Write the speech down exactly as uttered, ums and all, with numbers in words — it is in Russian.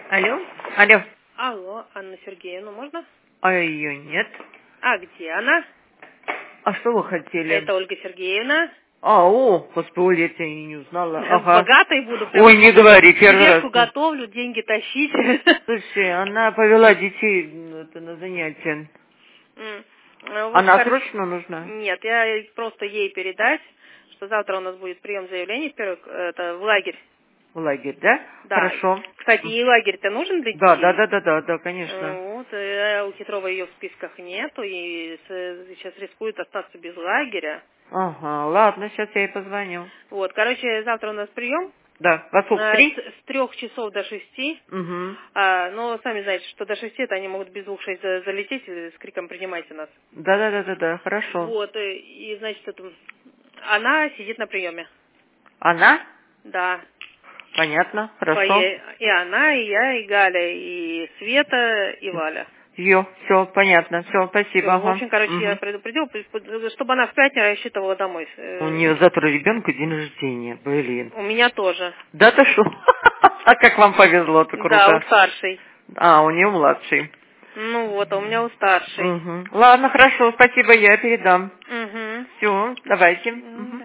Алло? Алло. Алло, Анна Сергеевна, можно? А ее нет. А где она? А что вы хотели? Это Ольга Сергеевна. А, о, господи, я тебя и не узнала. Ага. Богатой буду. Прям Ой, не говори, первый раз. тележку готовлю, деньги тащить. Слушай, она повела детей ну, это, на занятия. М, ну, вот Она скажи- срочно нужна? Нет, я просто ей передать, что завтра у нас будет прием заявлений в, первый- это, в лагерь. В лагерь, да? Да. Хорошо. Кстати, ей лагерь-то нужен для детей? Да, да, да, да, да, да, конечно. Э, Вот, э, у Хитрова ее в списках нету, и с- сейчас рискует остаться без лагеря. Ага, ладно, сейчас я ей позвоню. Вот, короче, завтра у нас прием. Да, во сколько? Э, Три? С, с трех часов до шести. Угу. А, но сами знаете, что до шести это они могут без двух шесть за- залететь э, с криком «принимайте нас». Да, да, да, да, да, хорошо. Вот, и, и, значит, это, она сидит на приеме. Она? Да. Понятно, хорошо. Своей- И она, и я, и Галя, и Света, и Валя. Ее, все, понятно, все, спасибо. Всё, в Ага. общем, короче, я Мгм. предупредила, чтобы она в пятницу рассчитывала домой. Э, У нее завтра ребенка день рождения, блин. У меня тоже. Да ты шо? А как вам повезло-то, Да, круто. у старшей. А, у нее младший. Ну вот, а у меня у старшей. Угу. Ладно, хорошо, спасибо, я передам. Угу. Все, давайте. Мгм.